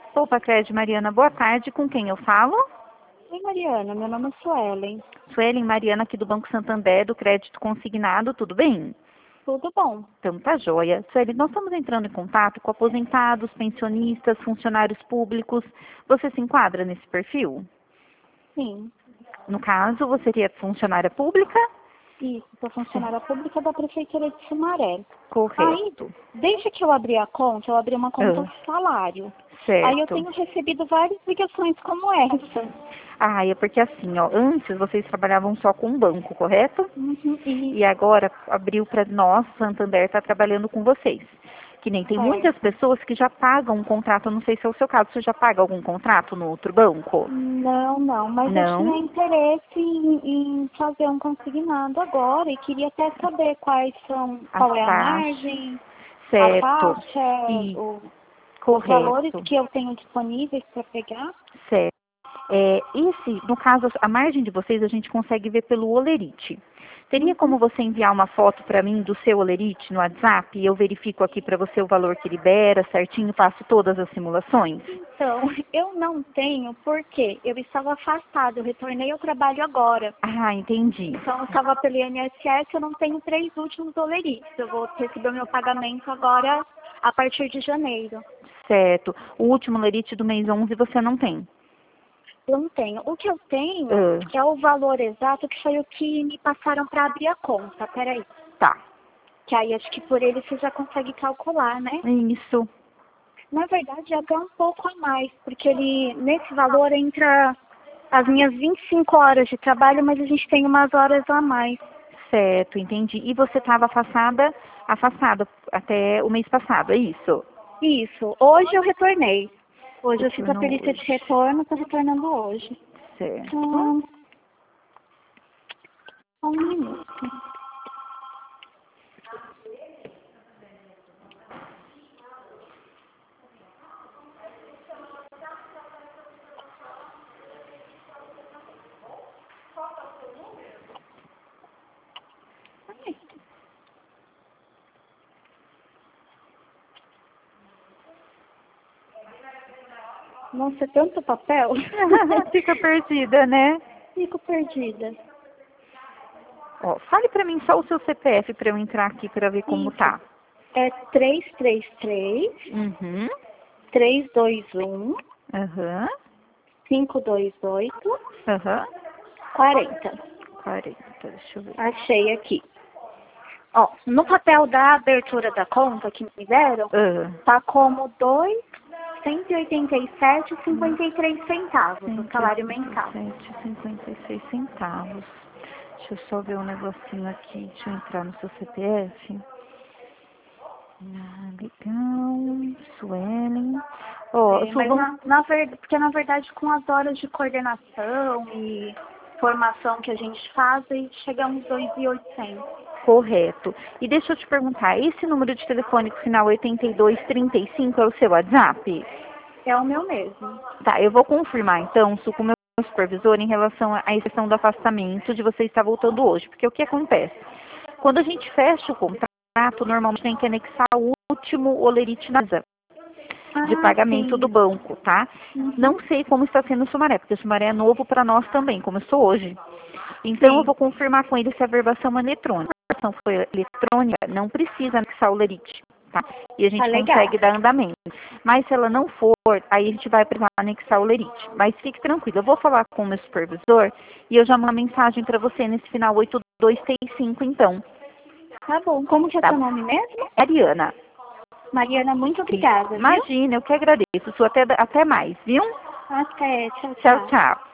Opa, Crédito Mariana, boa tarde. Com quem eu falo? Oi, Mariana. Meu nome é Suelen. Suelen Mariana, aqui do Banco Santander, do Crédito Consignado, tudo bem? Tudo bom? Então tá joia. Suelen, nós estamos entrando em contato com aposentados, pensionistas, funcionários públicos. Você se enquadra nesse perfil? Sim. No caso, você seria funcionária pública? Isso, sou funcionária pública da Prefeitura de Sumaré. Correto. Aí, desde que eu abri a conta, eu abri uma conta salário. Aí eu Certo. tenho recebido várias ligações como essa. Ah, é porque assim, ó, antes vocês trabalhavam só com o banco, correto? E E agora abriu para nós, Santander está trabalhando com vocês. Que nem tem muitas certo. pessoas que já pagam um contrato, não sei se é o seu caso, você já paga algum contrato no outro banco? Não, mas eu Não? tinha interesse em fazer um consignado agora e queria até saber qual é a taxas. margem, a Certo. taxa, E os valores correto. que eu tenho disponíveis para pegar. Certo. No caso, a margem de vocês a gente consegue ver pelo Olerite. Teria como você enviar uma foto para mim do seu Olerite no WhatsApp e eu verifico aqui para você o valor que libera certinho, faço todas as simulações? Então, eu não tenho porque eu estava afastada, eu retornei ao trabalho agora. Ah, entendi. Então, eu estava pelo INSS, eu não tenho 3 últimos dolerites. Eu vou receber o meu pagamento agora a partir de janeiro. Certo. O último Olerite do mês 11 você não tem? Eu não tenho. O que eu tenho Ah, é o valor exato, que foi o que me passaram para abrir a conta. Peraí. tá. Que aí acho que por ele você já consegue calcular, né? Isso. Na verdade, é até um pouco a mais, porque nesse valor entra as minhas 25 horas de trabalho, mas a gente tem umas horas a mais. Certo, entendi. E você estava afastada até o mês passado, é isso? Isso. Hoje eu retornei. Hoje eu fiz a Retornou perícia de hoje. retorno, estou retornando hoje. Certo. Hum, só um minuto. Nossa, é tanto papel. Fica perdida, né? Fico perdida. Ó, fale pra mim só o seu CPF pra eu entrar aqui pra ver como Isso. tá. É 333 Uhum. 321 Aham. 528 Aham. 40. 40, deixa eu ver. Achei aqui. Ó, no papel da abertura da conta que me deram, Ah, tá como 287,53 centavos o salário mensal. 187,56 centavos. Deixa eu só ver um negocinho aqui. Deixa eu entrar no seu CPF. Ah, legal. Suelen. Ó, É, mas porque na verdade com as horas de coordenação e formação que a gente faz, aí chega a uns 2.800. correto. E deixa eu te perguntar, esse número de telefone com final 8235 é o seu WhatsApp? É o meu mesmo. Tá, eu vou confirmar então isso com o meu supervisor em relação à exceção do afastamento de você estar voltando hoje. Porque o que acontece? Quando a gente fecha o contrato, normalmente tem que anexar o último olerite na mesa de Ah, pagamento do sim. banco, tá? Uhum. Não sei como está sendo o Sumaré, porque o Sumaré é novo para nós também, começou hoje. Então eu Sim. vou confirmar com ele se a verbação é eletrônica. Se a verbação for eletrônica, não precisa anexar o lerite, tá? E a Tá gente legal. consegue dar andamento. Mas se ela não for, aí a gente vai precisar anexar o lerite. Mas fique tranquilo, eu vou falar com o meu supervisor e eu já mando uma mensagem para você nesse final 8235, então. Tá bom. Como que é Tá? seu nome mesmo? Ariana, Mariana, muito obrigada, viu? imagina, eu que agradeço. Até mais, viu? Até. Tchau, Tchau, tchau. tchau.